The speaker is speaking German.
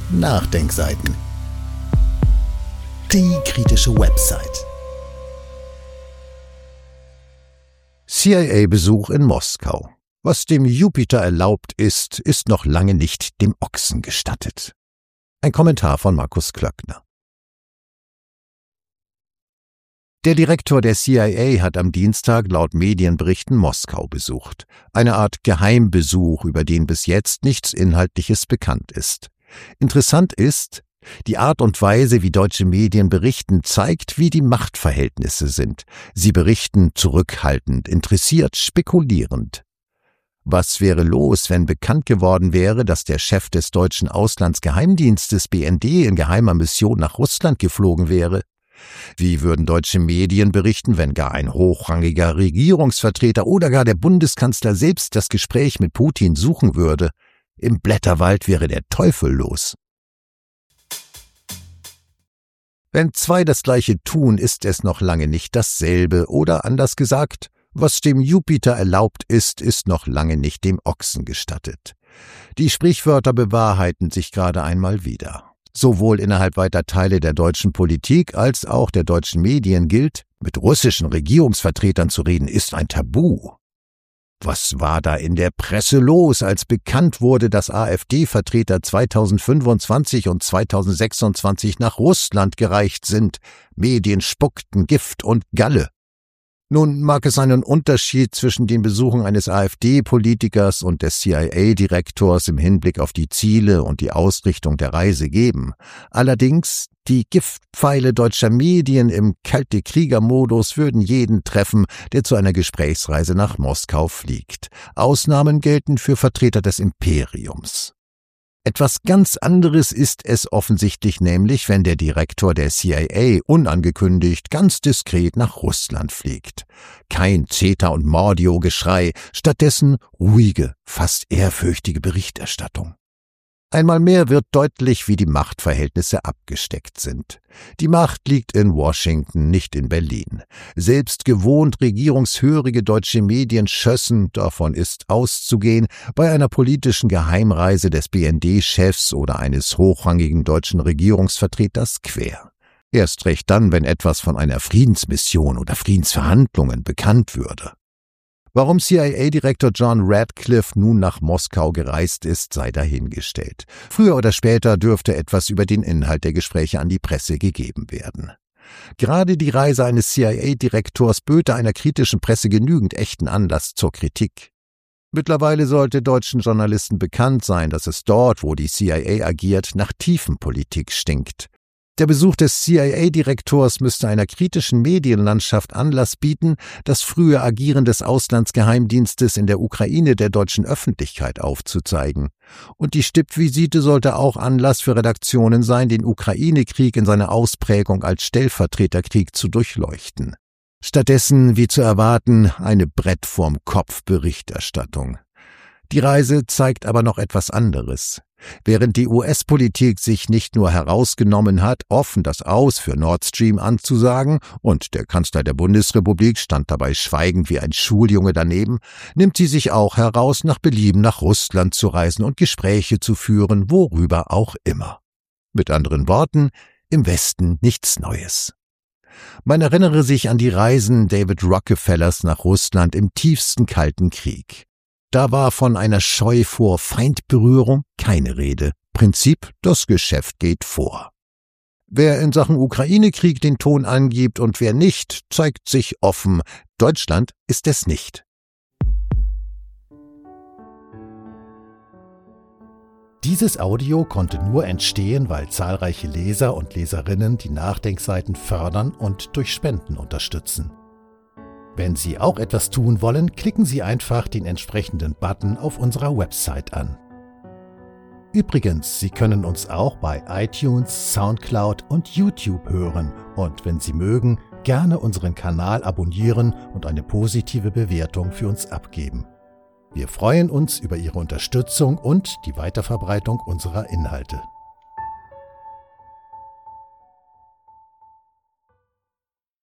Nachdenkseiten. Die kritische Website. CIA-Besuch in Moskau. Was dem Jupiter erlaubt ist, ist noch lange nicht dem Ochsen gestattet. Ein Kommentar von Markus Klöckner. Der Direktor der CIA hat am Dienstag laut Medienberichten Moskau besucht. Eine Art Geheimbesuch, über den bis jetzt nichts Inhaltliches bekannt ist. Interessant ist, die Art und Weise, wie deutsche Medien berichten, zeigt, wie die Machtverhältnisse sind. Sie berichten zurückhaltend, interessiert, spekulierend. Was wäre los, wenn bekannt geworden wäre, dass der Chef des deutschen Auslandsgeheimdienstes BND in geheimer Mission nach Russland geflogen wäre? Wie würden deutsche Medien berichten, wenn gar ein hochrangiger Regierungsvertreter oder gar der Bundeskanzler selbst das Gespräch mit Putin suchen würde? Im Blätterwald wäre der Teufel los. Wenn zwei das Gleiche tun, ist es noch lange nicht dasselbe, oder anders gesagt, was dem Jupiter erlaubt ist, ist noch lange nicht dem Ochsen gestattet. Die Sprichwörter bewahrheiten sich gerade einmal wieder. Sowohl innerhalb weiter Teile der deutschen Politik als auch der deutschen Medien gilt, mit russischen Regierungsvertretern zu reden, ist ein Tabu. Was war da in der Presse los, als bekannt wurde, dass AfD-Vertreter 2025 und 2026 nach Russland gereicht sind? Medien spuckten Gift und Galle. Nun mag es einen Unterschied zwischen den Besuchen eines AfD-Politikers und des CIA-Direktors im Hinblick auf die Ziele und die Ausrichtung der Reise geben. Allerdings, die Giftpfeile deutscher Medien im Kalte-Krieger-Modus würden jeden treffen, der zu einer Gesprächsreise nach Moskau fliegt. Ausnahmen gelten für Vertreter des Imperiums. Etwas ganz anderes ist es offensichtlich nämlich, wenn der Direktor der CIA unangekündigt, ganz diskret nach Russland fliegt. Kein Zeta- und Mordio-Geschrei, stattdessen ruhige, fast ehrfürchtige Berichterstattung. Einmal mehr wird deutlich, wie die Machtverhältnisse abgesteckt sind. Die Macht liegt in Washington, nicht in Berlin. Selbst gewohnt regierungshörige deutsche Medien schössen, davon ist auszugehen, bei einer politischen Geheimreise des BND-Chefs oder eines hochrangigen deutschen Regierungsvertreters quer. Erst recht dann, wenn etwas von einer Friedensmission oder Friedensverhandlungen bekannt würde. Warum CIA-Direktor John Radcliffe nun nach Moskau gereist ist, sei dahingestellt. Früher oder später dürfte etwas über den Inhalt der Gespräche an die Presse gegeben werden. Gerade die Reise eines CIA-Direktors böte einer kritischen Presse genügend echten Anlass zur Kritik. Mittlerweile sollte deutschen Journalisten bekannt sein, dass es dort, wo die CIA agiert, nach Tiefenpolitik stinkt. Der Besuch des CIA-Direktors müsste einer kritischen Medienlandschaft Anlass bieten, das frühe Agieren des Auslandsgeheimdienstes in der Ukraine der deutschen Öffentlichkeit aufzuzeigen. Und die Stippvisite sollte auch Anlass für Redaktionen sein, den Ukraine-Krieg in seiner Ausprägung als Stellvertreterkrieg zu durchleuchten. Stattdessen, wie zu erwarten, eine Brett vorm Kopf Berichterstattung. Die Reise zeigt aber noch etwas anderes. Während die US-Politik sich nicht nur herausgenommen hat, offen das Aus für Nord Stream anzusagen, und der Kanzler der Bundesrepublik stand dabei schweigend wie ein Schuljunge daneben, nimmt sie sich auch heraus, nach Belieben nach Russland zu reisen und Gespräche zu führen, worüber auch immer. Mit anderen Worten, im Westen nichts Neues. Man erinnere sich an die Reisen David Rockefellers nach Russland im tiefsten Kalten Krieg. Da war von einer Scheu vor Feindberührung keine Rede. Prinzip, das Geschäft geht vor. Wer in Sachen Ukraine-Krieg den Ton angibt und wer nicht, zeigt sich offen. Deutschland ist es nicht. Dieses Audio konnte nur entstehen, weil zahlreiche Leser und Leserinnen die Nachdenkseiten fördern und durch Spenden unterstützen. Wenn Sie auch etwas tun wollen, klicken Sie einfach den entsprechenden Button auf unserer Website an. Übrigens, Sie können uns auch bei iTunes, Soundcloud und YouTube hören und wenn Sie mögen, gerne unseren Kanal abonnieren und eine positive Bewertung für uns abgeben. Wir freuen uns über Ihre Unterstützung und die Weiterverbreitung unserer Inhalte.